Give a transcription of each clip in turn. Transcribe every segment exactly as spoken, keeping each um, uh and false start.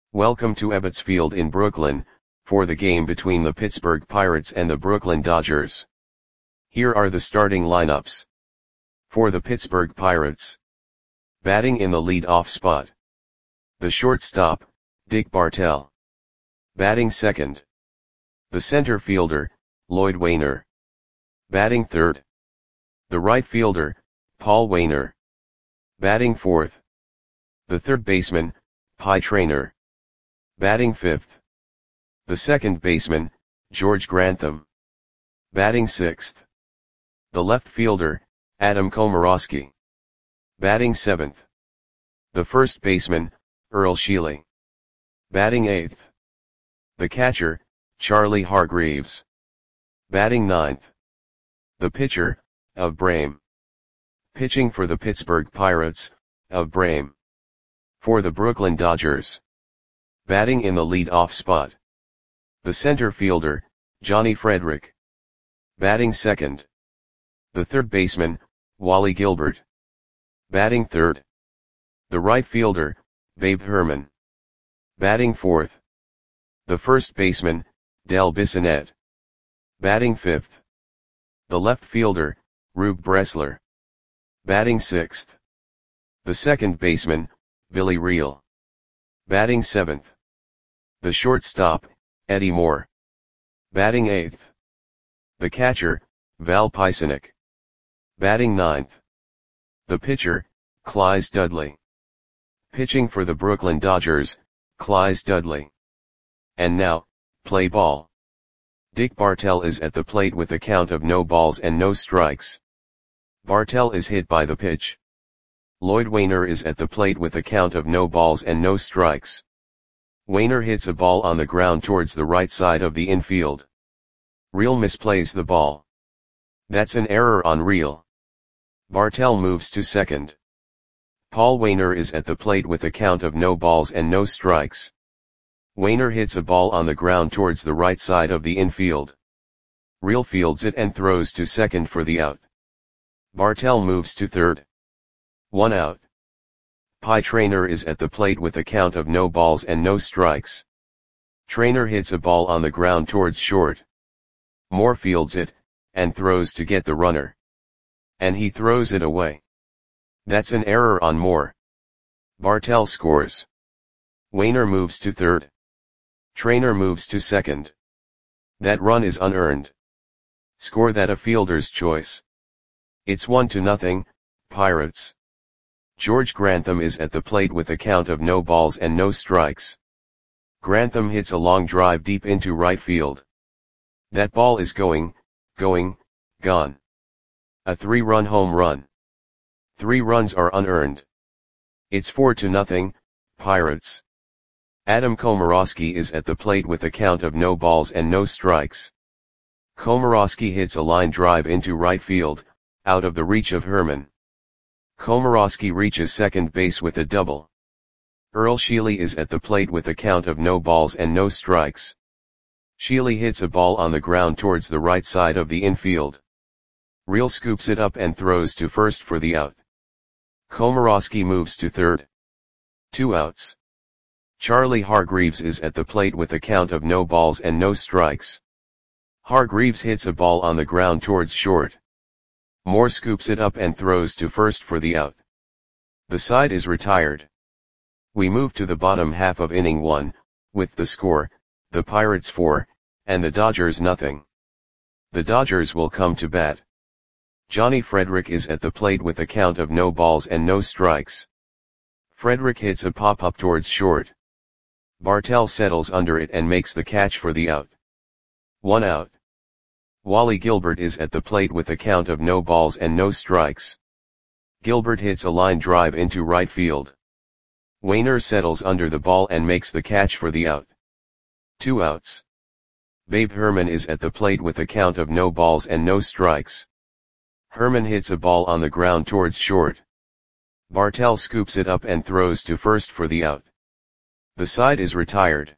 Welcome to Ebbets Field in Brooklyn, for the game between the Pittsburgh Pirates and the Brooklyn Dodgers. Here are the starting lineups. For the Pittsburgh Pirates. Batting in the lead-off spot. The shortstop, Dick Bartell. Batting second. The center fielder, Lloyd Waner. Batting third. The right fielder, Paul Waner. Batting fourth. The third baseman, Pie Traynor. Batting fifth. The second baseman, George Grantham. Batting sixth. The left fielder, Adam Komorowski. Batting seventh. The first baseman, Earl Sheely. Batting eighth. The catcher, Charlie Hargreaves. Batting ninth. The pitcher, Ove Brame. Pitching for the Pittsburgh Pirates, Ove Brame. For the Brooklyn Dodgers. Batting in the lead-off spot. The center fielder, Johnny Frederick. Batting second. The third baseman, Wally Gilbert. Batting third. The right fielder, Babe Herman. Batting fourth. The first baseman, Del Bissonette. Batting fifth. The left fielder, Rube Bressler. Batting sixth. The second baseman, Billy Reel. Batting seventh. The shortstop, Eddie Moore. Batting eighth. The catcher, Val Pisanic. Batting ninth. The pitcher, Clyde Dudley. Pitching for the Brooklyn Dodgers, Clyde Dudley. And now, play ball. Dick Bartell is at the plate with a count of no balls and no strikes. Bartell is hit by the pitch. Lloyd Waner is at the plate with a count of no balls and no strikes. Waner hits a ball on the ground towards the right side of the infield. Reel misplays the ball. That's an error on Reel. Bartell moves to second. Paul Waner is at the plate with a count of no balls and no strikes. Waner hits a ball on the ground towards the right side of the infield. Reel fields it and throws to second for the out. Bartell moves to third. One out. Pie Traynor is at the plate with a count of no balls and no strikes. Traynor hits a ball on the ground towards short. Moore fields it, and throws to get the runner. And he throws it away. That's an error on Moore. Bartell scores. Waner moves to third. Traynor moves to second. That run is unearned. Score that a fielder's choice. It's one to nothing, Pirates. George Grantham is at the plate with a count of no balls and no strikes. Grantham hits a long drive deep into right field. That ball is going, going, gone. A three-run home run. Three runs are unearned. It's four to nothing, Pirates. Adam Komorowski is at the plate with a count of no balls and no strikes. Komorowski hits a line drive into right field, out of the reach of Herman. Komorowski reaches second base with a double. Earl Sheely is at the plate with a count of no balls and no strikes. Sheely hits a ball on the ground towards the right side of the infield. Reel scoops it up and throws to first for the out. Komorowski moves to third. Two outs. Charlie Hargreaves is at the plate with a count of no balls and no strikes. Hargreaves hits a ball on the ground towards short. Moore scoops it up and throws to first for the out. The side is retired. We move to the bottom half of inning one, with the score, the Pirates four, and the Dodgers nothing. The Dodgers will come to bat. Johnny Frederick is at the plate with a count of no balls and no strikes. Frederick hits a pop-up towards short. Bartell settles under it and makes the catch for the out. One out. Wally Gilbert is at the plate with a count of no balls and no strikes. Gilbert hits a line drive into right field. Waner settles under the ball and makes the catch for the out. Two outs. Babe Herman is at the plate with a count of no balls and no strikes. Herman hits a ball on the ground towards short. Bartell scoops it up and throws to first for the out. The side is retired.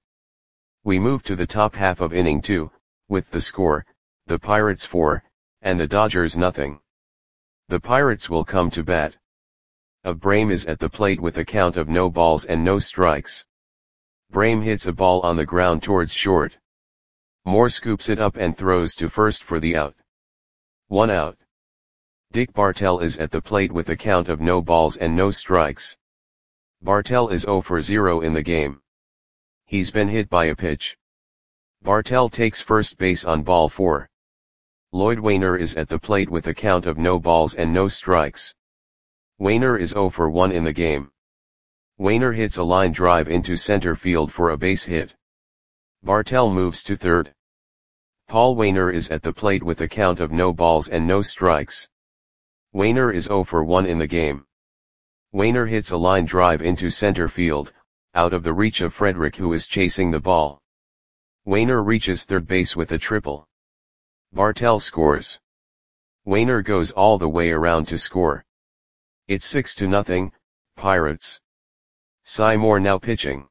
We move to the top half of inning two, with the score, the Pirates four, and the Dodgers nothing. The Pirates will come to bat. Ove Brame is at the plate with a count of no balls and no strikes. Brame hits a ball on the ground towards short. Moore scoops it up and throws to first for the out. One out. Dick Bartell is at the plate with a count of no balls and no strikes. Bartell is zero for zero in the game. He's been hit by a pitch. Bartell takes first base on ball four. Lloyd Wainer is at the plate with a count of no balls and no strikes. Wainer is zero for one in the game. Wainer hits a line drive into center field for a base hit. Bartell moves to third. Paul Wainer is at the plate with a count of no balls and no strikes. Wainer is zero for one in the game. Wainer hits a line drive into center field, out of the reach of Frederick, who is chasing the ball. Wainer reaches third base with a triple. Bartell scores. Wainer goes all the way around to score. It's six to nothing, Pirates. Cy Moore now pitching.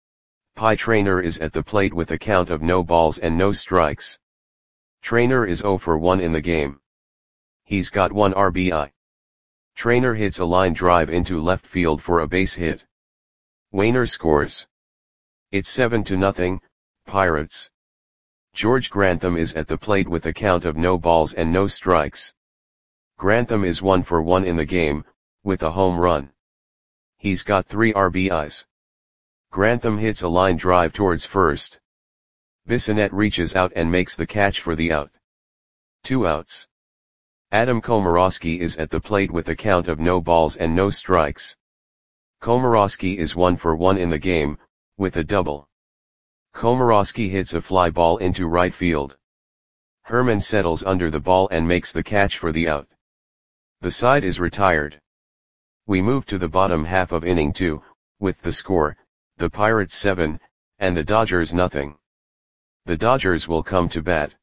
Pie Traynor is at the plate with a count of no balls and no strikes. Traynor is zero for one in the game. He's got one R B I. Traynor hits a line drive into left field for a base hit. Wainer scores. It's seven to nothing, Pirates. George Grantham is at the plate with a count of no balls and no strikes. Grantham is one for one in the game, with a home run. He's got three R B Is. Grantham hits a line drive towards first. Bissonette reaches out and makes the catch for the out. Two outs. Adam Komorowski is at the plate with a count of no balls and no strikes. Komorowski is one for one in the game, with a double. Komorowski hits a fly ball into right field. Herman settles under the ball and makes the catch for the out. The side is retired. We move to the bottom half of inning two, with the score, the Pirates seven, and the Dodgers nothing. The Dodgers will come to bat.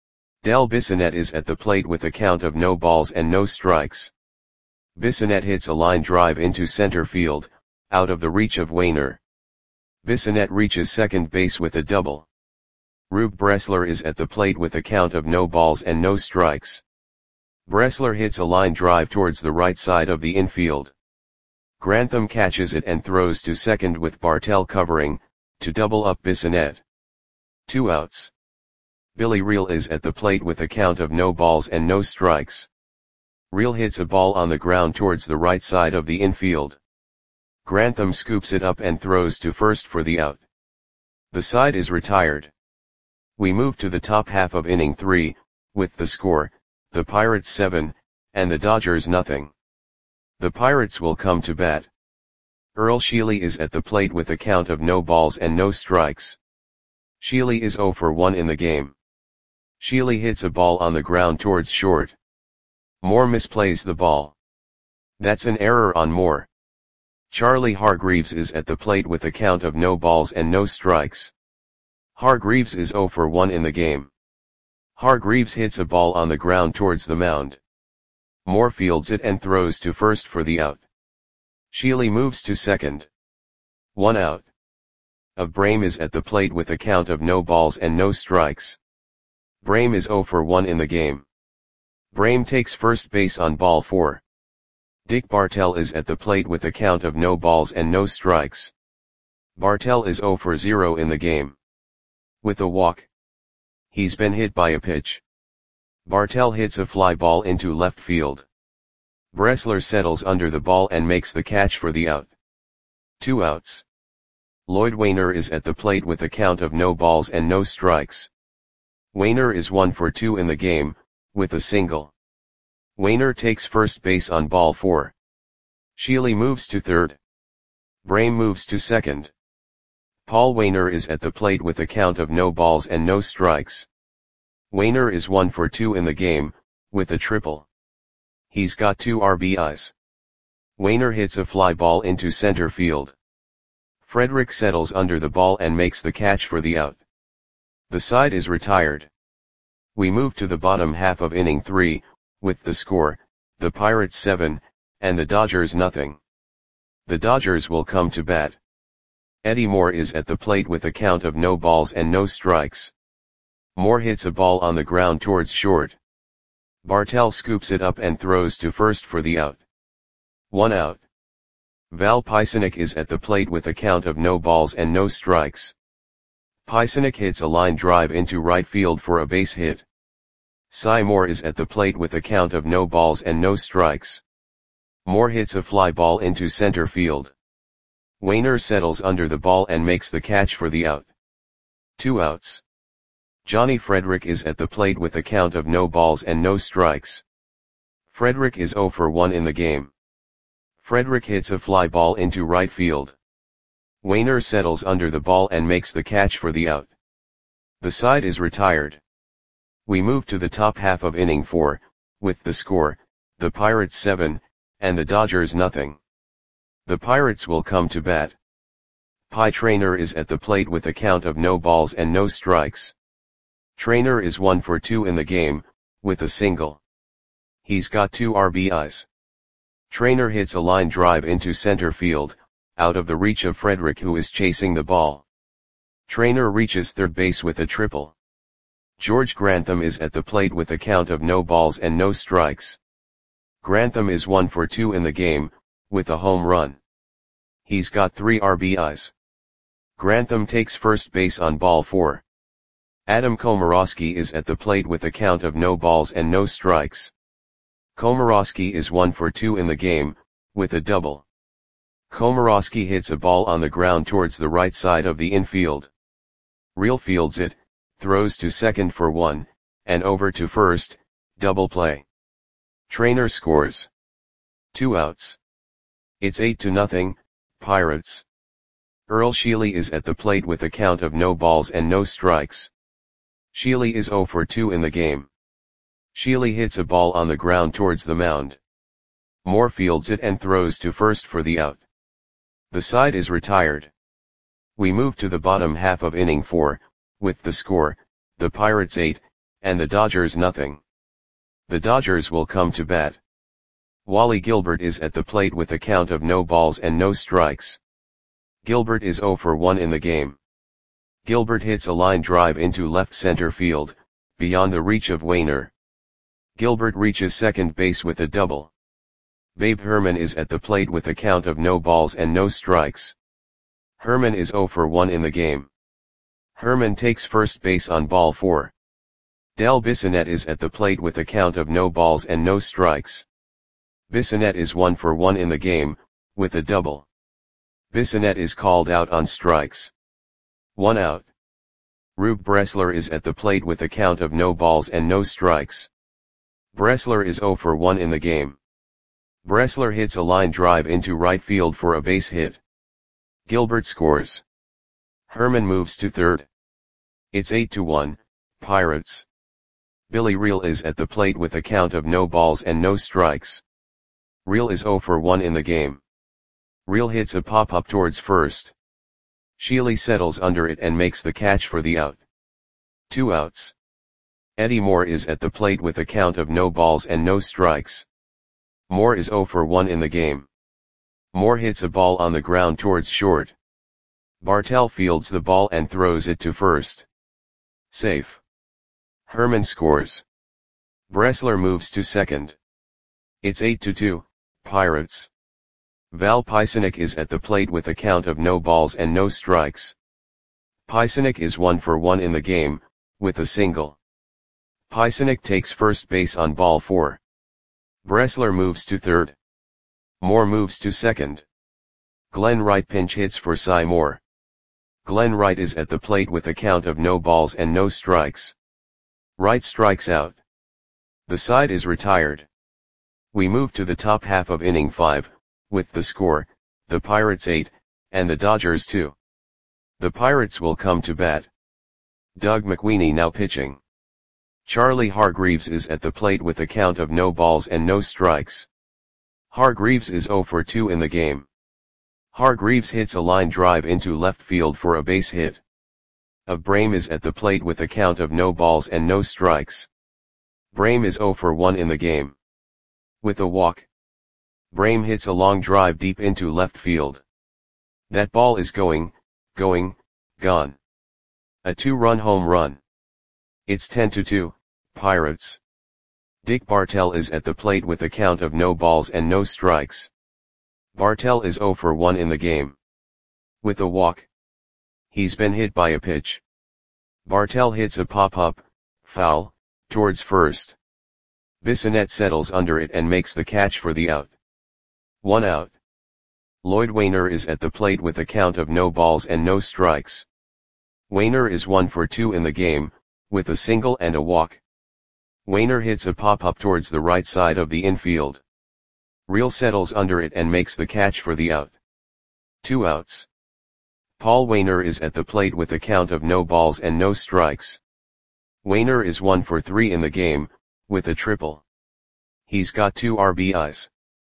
Del Bissonette is at the plate with a count of no balls and no strikes. Bissonette hits a line drive into center field, out of the reach of Wainer. Bissonette reaches second base with a double. Rube Bressler is at the plate with a count of no balls and no strikes. Bressler hits a line drive towards the right side of the infield. Grantham catches it and throws to second with Bartell covering, to double up Bissonette. Two outs. Billy Reel is at the plate with a count of no balls and no strikes. Reel hits a ball on the ground towards the right side of the infield. Grantham scoops it up and throws to first for the out. The side is retired. We move to the top half of inning three, with the score, the Pirates seven, and the Dodgers nothing. The Pirates will come to bat. Earl Sheely is at the plate with a count of no balls and no strikes. Sheely is zero for one in the game. Sheely hits a ball on the ground towards short. Moore misplays the ball. That's an error on Moore. Charlie Hargreaves is at the plate with a count of no balls and no strikes. Hargreaves is zero for one in the game. Hargreaves hits a ball on the ground towards the mound. Moore fields it and throws to first for the out. Sheely moves to second. One out. Of Brame is at the plate with a count of no balls and no strikes. Brame is zero for one in the game. Brame takes first base on ball four. Dick Bartell is at the plate with a count of no balls and no strikes. Bartell is zero for zero in the game. With a walk. He's been hit by a pitch. Bartell hits a fly ball into left field. Bressler settles under the ball and makes the catch for the out. Two outs. Lloyd Wainer is at the plate with a count of no balls and no strikes. Wainer is one for two in the game, with a single. Wainer takes first base on ball four. Sheely moves to third. Brame moves to second. Paul Wainer is at the plate with a count of no balls and no strikes. Wainer is one for two in the game, with a triple. He's got two R B Is. Wainer hits a fly ball into center field. Frederick settles under the ball and makes the catch for the out. The side is retired. We move to the bottom half of inning three, with the score, the Pirates seven, and the Dodgers nothing. The Dodgers will come to bat. Eddie Moore is at the plate with a count of no balls and no strikes. Moore hits a ball on the ground towards short. Bartell scoops it up and throws to first for the out. One out. Val Pisanic is at the plate with a count of no balls and no strikes. Pisanic hits a line drive into right field for a base hit. Cy Moore is at the plate with a count of no balls and no strikes. Moore hits a fly ball into center field. Wainer settles under the ball and makes the catch for the out. Two outs. Johnny Frederick is at the plate with a count of no balls and no strikes. Frederick is oh for one in the game. Frederick hits a fly ball into right field. Wainer settles under the ball and makes the catch for the out. The side is retired. We move to the top half of inning four, with the score, the Pirates seven, and the Dodgers nothing. The Pirates will come to bat. Pie Traynor is at the plate with a count of no balls and no strikes. Traynor is one for two in the game, with a single. He's got two R B Is. Traynor hits a line drive into center field, out of the reach of Frederick, who is chasing the ball. Traynor reaches third base with a triple. George Grantham is at the plate with a count of no balls and no strikes. Grantham is one for two in the game, with a home run. He's got three R B Is. Grantham takes first base on ball four. Adam Komorowski is at the plate with a count of no balls and no strikes. Komorowski is one for two in the game, with a double. Komorowski hits a ball on the ground towards the right side of the infield. Reel fields it, throws to second for one, and over to first, double play. Traynor scores. Two outs. It's eight to nothing, Pirates. Earl Sheely is at the plate with a count of no balls and no strikes. Sheely is oh for two in the game. Sheely hits a ball on the ground towards the mound. Moore fields it and throws to first for the out. The side is retired. We move to the bottom half of inning four, with the score, the Pirates eight, and the Dodgers nothing. The Dodgers will come to bat. Wally Gilbert is at the plate with a count of no balls and no strikes. Gilbert is oh for one in the game. Gilbert hits a line drive into left center field, beyond the reach of Wainer. Gilbert reaches second base with a double. Babe Herman is at the plate with a count of no balls and no strikes. Herman is oh for one in the game. Herman takes first base on ball four. Del Bissonette is at the plate with a count of no balls and no strikes. Bissonette is one for one in the game, with a double. Bissonette is called out on strikes. One out. Rube Bressler is at the plate with a count of no balls and no strikes. Bressler is oh for one in the game. Bressler hits a line drive into right field for a base hit. Gilbert scores. Herman moves to third. It's eight to one, Pirates. Billy Reel is at the plate with a count of no balls and no strikes. Reel is oh for one in the game. Reel hits a pop-up towards first. Sheely settles under it and makes the catch for the out. Two outs. Eddie Moore is at the plate with a count of no balls and no strikes. Moore is oh for one in the game. Moore hits a ball on the ground towards short. Bartell fields the ball and throws it to first. Safe. Herman scores. Bressler moves to second. It's eight to two, Pirates. Val Pisanic is at the plate with a count of no balls and no strikes. Pisanic is one for one in the game, with a single. Pisanic takes first base on ball four. Bressler moves to third. Moore moves to second. Glenn Wright pinch hits for Cy Moore. Glenn Wright is at the plate with a count of no balls and no strikes. Wright strikes out. The side is retired. We move to the top half of inning five, with the score, the Pirates eight, and the Dodgers two. The Pirates will come to bat. Doug McWeeny now pitching. Charlie Hargreaves is at the plate with a count of no balls and no strikes. Hargreaves is oh for two in the game. Hargreaves hits a line drive into left field for a base hit. Of Brame is at the plate with a count of no balls and no strikes. Brame is oh for one in the game. With a walk. Brame hits a long drive deep into left field. That ball is going, going, gone. A two-run home run. It's ten to two, Pirates. Dick Bartell is at the plate with a count of no balls and no strikes. Bartel is zero for one in the game. With a walk. He's been hit by a pitch. Bartel hits a pop-up, foul, towards first. Bissonette settles under it and makes the catch for the out. One out. Lloyd Wainer is at the plate with a count of no balls and no strikes. Wainer is one for two in the game, with a single and a walk. Wainer hits a pop-up towards the right side of the infield. Real settles under it and makes the catch for the out. Two outs. Paul Wainer is at the plate with a count of no balls and no strikes. Wainer is one for three in the game, with a triple. He's got two R B Is.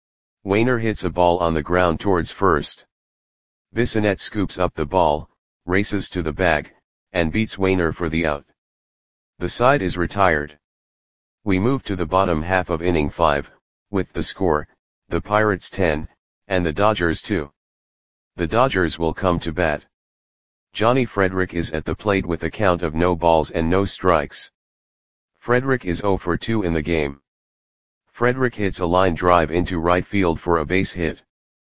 Wainer hits a ball on the ground towards first. Bissonette scoops up the ball, races to the bag, and beats Wainer for the out. The side is retired. We move to the bottom half of inning five, with the score, the Pirates ten, and the Dodgers two. The Dodgers will come to bat. Johnny Frederick is at the plate with a count of no balls and no strikes. Frederick is zero for two in the game. Frederick hits a line drive into right field for a base hit.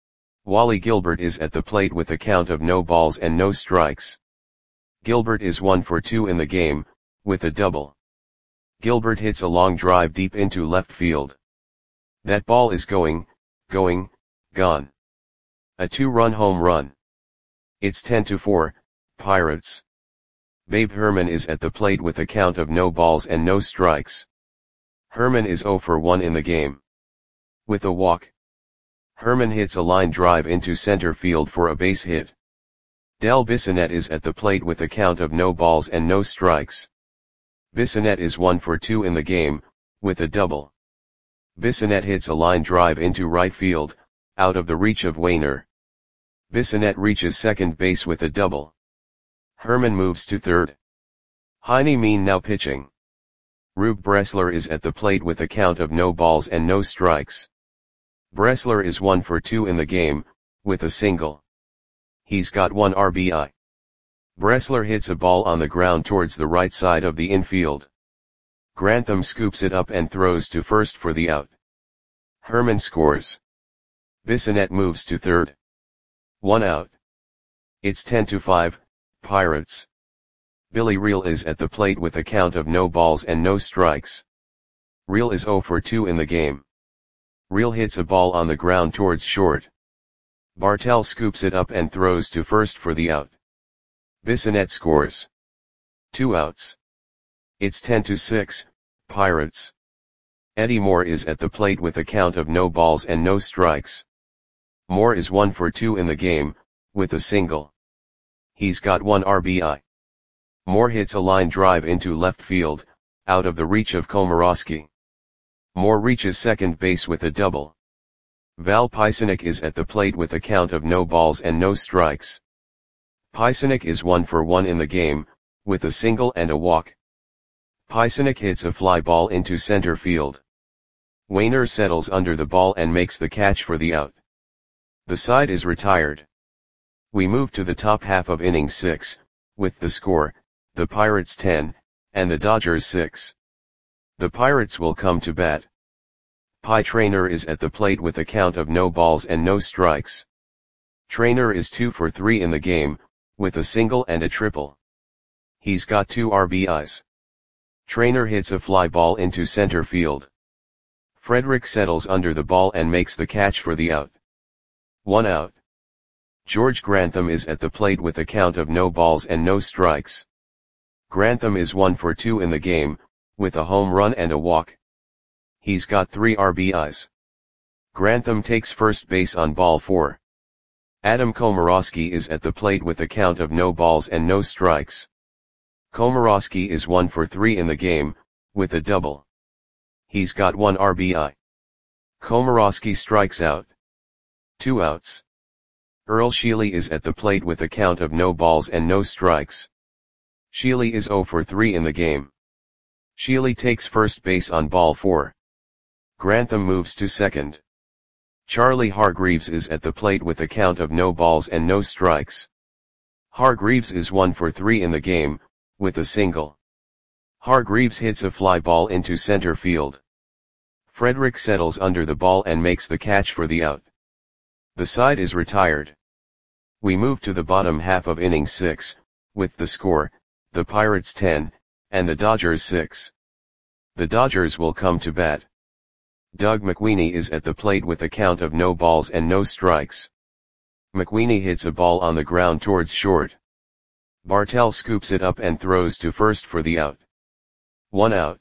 Wally Gilbert is at the plate with a count of no balls and no strikes. Gilbert is one for two in the game, with a double. Gilbert hits a long drive deep into left field. That ball is going, going, gone. A two-run home run. It's ten to four, Pirates. Babe Herman is at the plate with a count of no balls and no strikes. Herman is zero for one in the game. With a walk. Herman hits a line drive into center field for a base hit. Del Bissonette is at the plate with a count of no balls and no strikes. Bissonette is one for two in the game, with a double. Bissonette hits a line drive into right field, out of the reach of Wainer. Bissonette reaches second base with a double. Herman moves to third. Heine Mean now pitching. Rube Bressler is at the plate with a count of no balls and no strikes. Bressler is one for two in the game, with a single. He's got one R B I. Bressler hits a ball on the ground towards the right side of the infield. Grantham scoops it up and throws to first for the out. Herman scores. Bissonette moves to third. One out. It's ten to five, Pirates. Billy Reel is at the plate with a count of no balls and no strikes. Reel is zero for two in the game. Reel hits a ball on the ground towards short. Bartel scoops it up and throws to first for the out. Bissonette scores. Two outs. It's ten to six, Pirates. Eddie Moore is at the plate with a count of no balls and no strikes. Moore is one for two in the game, with a single. He's got one R B I. Moore hits a line drive into left field, out of the reach of Komorowski. Moore reaches second base with a double. Val Pisanic is at the plate with a count of no balls and no strikes. Pisanic is one for one in the game, with a single and a walk. Pisanic hits a fly ball into center field. Wainer settles under the ball and makes the catch for the out. The side is retired. We move to the top half of inning six, with the score, the Pirates ten, and the Dodgers six. The Pirates will come to bat. Pie Traynor is at the plate with a count of no balls and no strikes. Traynor is two for three in the game, with a single and a triple. He's got two R B Is. Traynor hits a fly ball into center field. Frederick settles under the ball and makes the catch for the out. One out. George Grantham is at the plate with a count of no balls and no strikes. Grantham is one for two in the game, with a home run and a walk. He's got three R B Is. Grantham takes first base on ball four. Adam Komorowski is at the plate with a count of no balls and no strikes. Komorowski is one for three in the game, with a double. He's got one R B I. Komorowski strikes out. Two outs. Earl Sheely is at the plate with a count of no balls and no strikes. Sheely is zero for three in the game. Sheely takes first base on ball four. Grantham moves to second. Charlie Hargreaves is at the plate with a count of no balls and no strikes. Hargreaves is one for three in the game, with a single. Hargreaves hits a fly ball into center field. Frederick settles under the ball and makes the catch for the out. The side is retired. We move to the bottom half of inning six, with the score, the Pirates ten, and the Dodgers six. The Dodgers will come to bat. Doug McWeeny is at the plate with a count of no balls and no strikes. McWeeny hits a ball on the ground towards short. Bartell scoops it up and throws to first for the out. One out.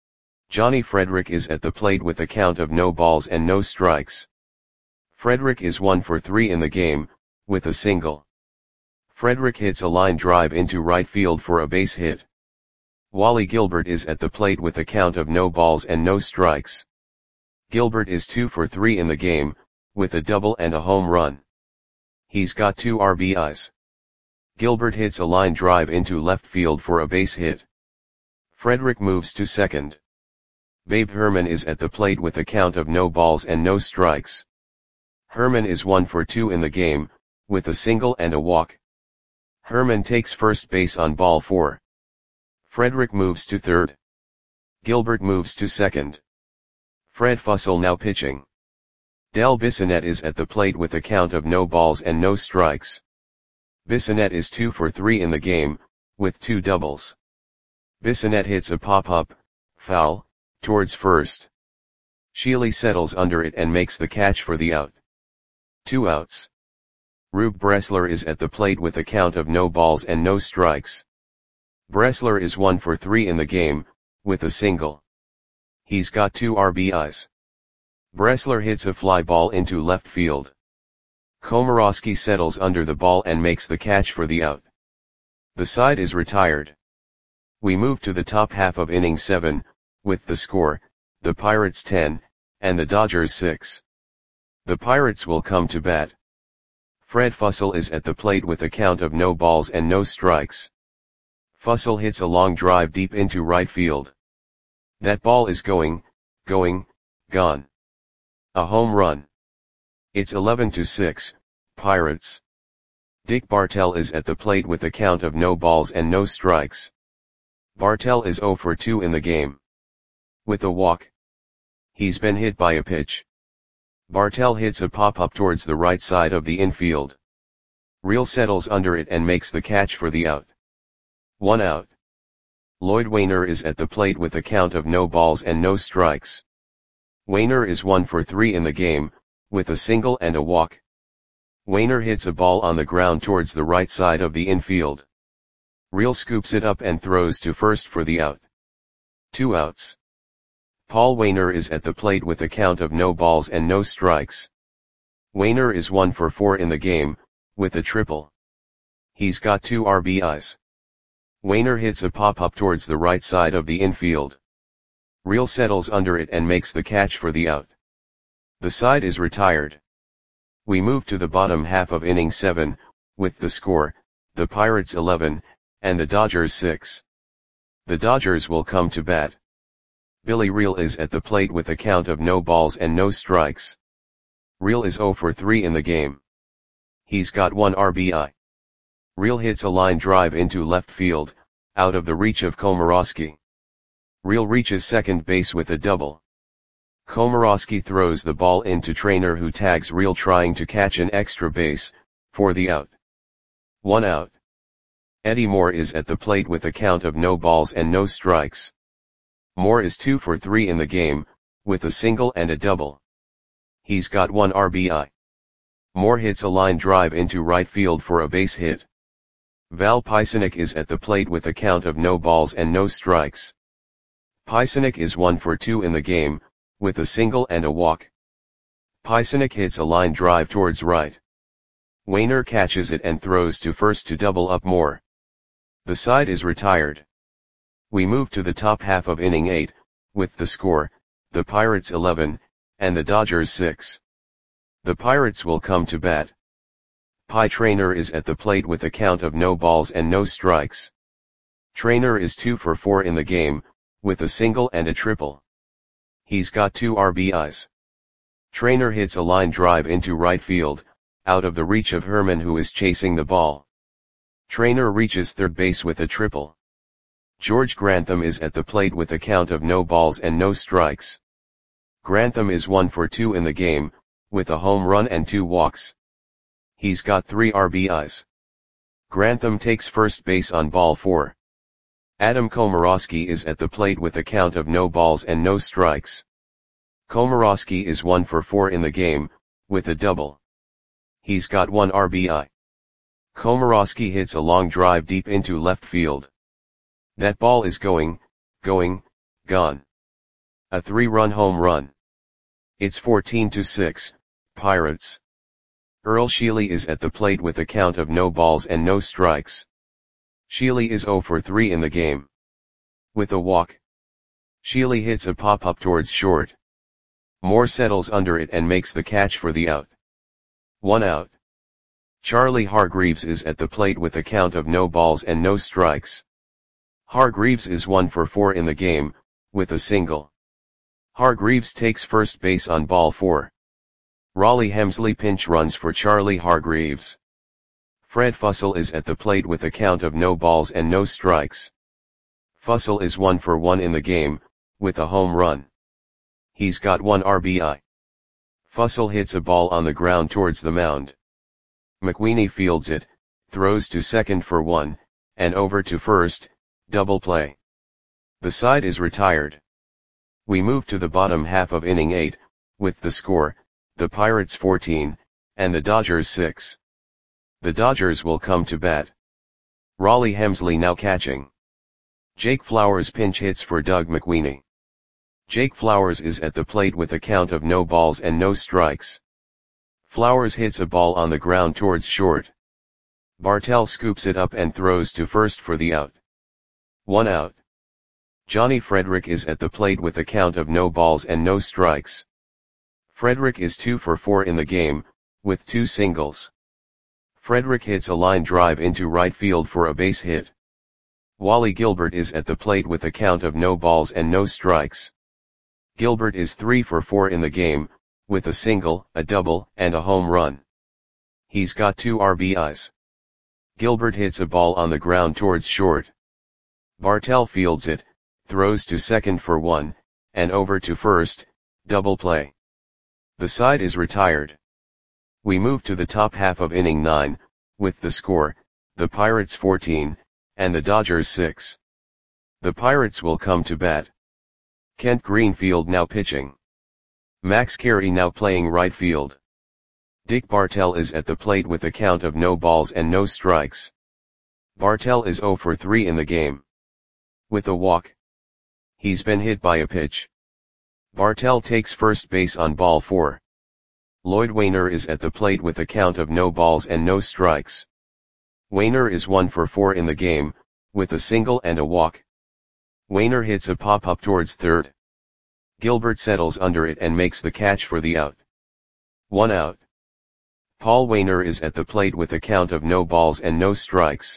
Johnny Frederick is at the plate with a count of no balls and no strikes. Frederick is one for three in the game, with a single. Frederick hits a line drive into right field for a base hit. Wally Gilbert is at the plate with a count of no balls and no strikes. Gilbert is two for three in the game, with a double and a home run. He's got two R B Is. Gilbert hits a line drive into left field for a base hit. Frederick moves to second. Babe Herman is at the plate with a count of no balls and no strikes. Herman is one for two in the game, with a single and a walk. Herman takes first base on ball four. Frederick moves to third. Gilbert moves to second. Fred Fussell now pitching. Del Bissonette is at the plate with a count of no balls and no strikes. Bissonette is two for three in the game, with two doubles. Bissonette hits a pop-up, foul, towards first. Sheely settles under it and makes the catch for the out. Two outs. Rube Bressler is at the plate with a count of no balls and no strikes. Bressler is one for three in the game, with a single. He's got two R B Is. Bressler hits a fly ball into left field. Komorowski settles under the ball and makes the catch for the out. The side is retired. We move to the top half of inning seven, with the score, the Pirates ten, and the Dodgers six. The Pirates will come to bat. Fred Fussell is at the plate with a count of no balls and no strikes. Fussell hits a long drive deep into right field. That ball is going, going, gone. A home run. It's eleven to six, Pirates. Dick Bartell is at the plate with a count of no balls and no strikes. Bartell is zero for two in the game. With a walk. He's been hit by a pitch. Bartell hits a pop-up towards the right side of the infield. Reel settles under it and makes the catch for the out. One out. Lloyd Wainer is at the plate with a count of no balls and no strikes. Wainer is one for three in the game, with a single and a walk. Wainer hits a ball on the ground towards the right side of the infield. Reel scoops it up and throws to first for the out. Two outs. Paul Wainer is at the plate with a count of no balls and no strikes. Wainer is one for four in the game, with a triple. He's got two R B Is. Wainer hits a pop-up towards the right side of the infield. Reel settles under it and makes the catch for the out. The side is retired. We move to the bottom half of inning seven, with the score, the Pirates eleven, and the Dodgers six. The Dodgers will come to bat. Billy Reel is at the plate with a count of no balls and no strikes. Reel is zero for three in the game. He's got one R B I. Reel hits a line drive into left field, out of the reach of Komorowski. Reel reaches second base with a double. Komorowski throws the ball into Trainer, who tags Reel trying to catch an extra base, for the out. One out. Eddie Moore is at the plate with a count of no balls and no strikes. Moore is two for three in the game, with a single and a double. He's got one R B I. Moore hits a line drive into right field for a base hit. Val Pisanic is at the plate with a count of no balls and no strikes. Pisanic is one for two in the game, with a single and a walk. Pisanic hits a line drive towards right. Wainer catches it and throws to first to double up Moore. The side is retired. We move to the top half of inning eight, with the score, the Pirates eleven, and the Dodgers six. The Pirates will come to bat. Pie Trainer is at the plate with a count of no balls and no strikes. Trainer is two for four in the game, with a single and a triple. He's got two R B Is. Trainer hits a line drive into right field, out of the reach of Herman, who is chasing the ball. Trainer reaches third base with a triple. George Grantham is at the plate with a count of no balls and no strikes. Grantham is one for two in the game, with a home run and two walks. He's got three R B Is. Grantham takes first base on ball four. Adam Komorowski is at the plate with a count of no balls and no strikes. Komorowski is one for four in the game, with a double. He's got one R B I. Komorowski hits a long drive deep into left field. That ball is going, going, gone. A three-run home run. It's fourteen to six, Pirates. Earl Sheely is at the plate with a count of no balls and no strikes. Sheely is zero for three in the game. With a walk. Sheely hits a pop-up towards short. Moore settles under it and makes the catch for the out. One out. Charlie Hargreaves is at the plate with a count of no balls and no strikes. Hargreaves is one for four in the game, with a single. Hargreaves takes first base on ball four. Raleigh Hemsley pinch runs for Charlie Hargreaves. Fred Fussell is at the plate with a count of no balls and no strikes. Fussell is one for one in the game, with a home run. He's got one R B I. Fussell hits a ball on the ground towards the mound. McWeeny fields it, throws to second for one, and over to first, double play. The side is retired. We move to the bottom half of inning eight, with the score, the Pirates fourteen, and the Dodgers six. The Dodgers will come to bat. Raleigh Hemsley now catching. Jake Flowers pinch hits for Doug McWeeny. Jake Flowers is at the plate with a count of no balls and no strikes. Flowers hits a ball on the ground towards short. Bartell scoops it up and throws to first for the out. One out. Johnny Frederick is at the plate with a count of no balls and no strikes. Frederick is two for four in the game, with two singles. Frederick hits a line drive into right field for a base hit. Wally Gilbert is at the plate with a count of no balls and no strikes. Gilbert is three for four in the game, with a single, a double, and a home run. He's got two R B Is. Gilbert hits a ball on the ground towards short. Bartell fields it, throws to second for one, and over to first, double play. The side is retired. We move to the top half of inning nine, with the score, the Pirates fourteen, and the Dodgers six. The Pirates will come to bat. Kent Greenfield now pitching. Max Carey now playing right field. Dick Bartell is at the plate with a count of no balls and no strikes. Bartell is zero for three in the game. With a walk. He's been hit by a pitch. Bartell takes first base on ball four. Lloyd Wainer is at the plate with a count of no balls and no strikes. Wainer is one for four in the game, with a single and a walk. Wainer hits a pop-up towards third. Gilbert settles under it and makes the catch for the out. One out. Paul Wainer is at the plate with a count of no balls and no strikes.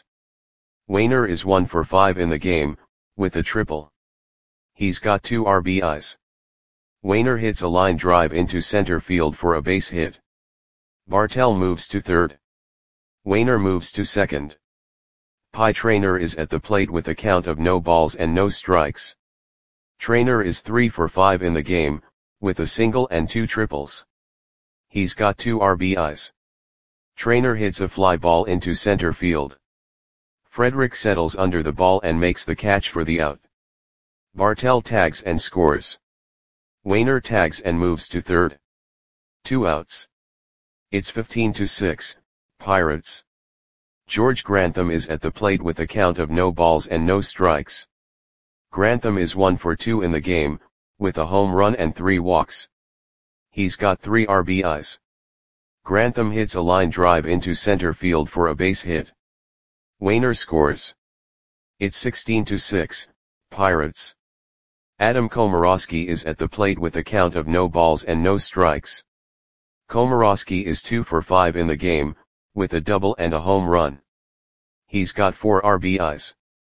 Wainer is one for five in the game, with a triple. He's got two R B Is. Wainer hits a line drive into center field for a base hit. Bartell moves to third. Wainer moves to second. Pie Traynor is at the plate with a count of no balls and no strikes. Traynor is three for five in the game, with a single and two triples. He's got two R B Is. Traynor hits a fly ball into center field. Frederick settles under the ball and makes the catch for the out. Bartell tags and scores. Wainer tags and moves to third. Two outs. It's fifteen to six, Pirates. George Grantham is at the plate with a count of no balls and no strikes. Grantham is one for two in the game, with a home run and three walks. He's got three R B Is. Grantham hits a line drive into center field for a base hit. Wainer scores. It's sixteen to six, Pirates. Adam Komorowski is at the plate with a count of no balls and no strikes. Komorowski is two for five in the game, with a double and a home run. He's got four R B Is.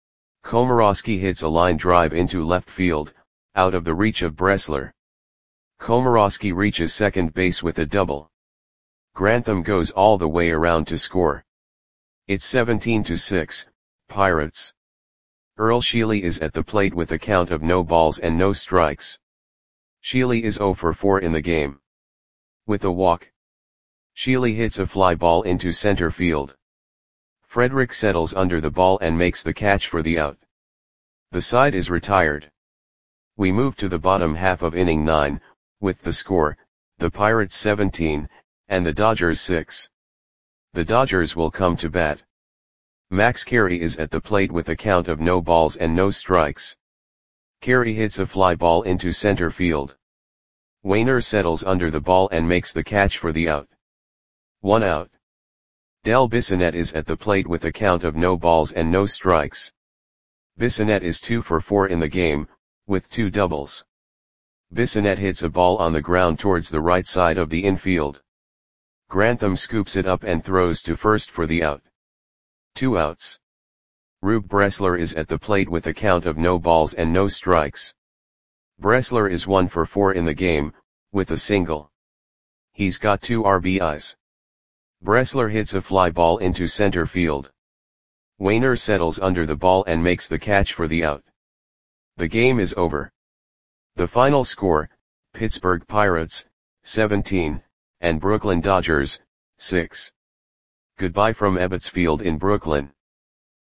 Komorowski hits a line drive into left field, out of the reach of Bressler. Komorowski reaches second base with a double. Grantham goes all the way around to score. It's seventeen to six, Pirates. Earl Sheely is at the plate with a count of no balls and no strikes. Sheely is zero for four in the game. With a walk, Sheely hits a fly ball into center field. Frederick settles under the ball and makes the catch for the out. The side is retired. We move to the bottom half of inning nine, with the score, the Pirates seventeen, and the Dodgers six. The Dodgers will come to bat. Max Carey is at the plate with a count of no balls and no strikes. Carey hits a fly ball into center field. Wainer settles under the ball and makes the catch for the out. One out. Del Bissonette is at the plate with a count of no balls and no strikes. Bissonette is two for four in the game, with two doubles. Bissonette hits a ball on the ground towards the right side of the infield. Grantham scoops it up and throws to first for the out. Two outs. Rube Bressler is at the plate with a count of no balls and no strikes. Bressler is one for four in the game, with a single. He's got two R B Is. Bressler hits a fly ball into center field. Wainer settles under the ball and makes the catch for the out. The game is over. The final score, Pittsburgh Pirates, seventeen, and Brooklyn Dodgers, six. Goodbye from Ebbets Field in Brooklyn.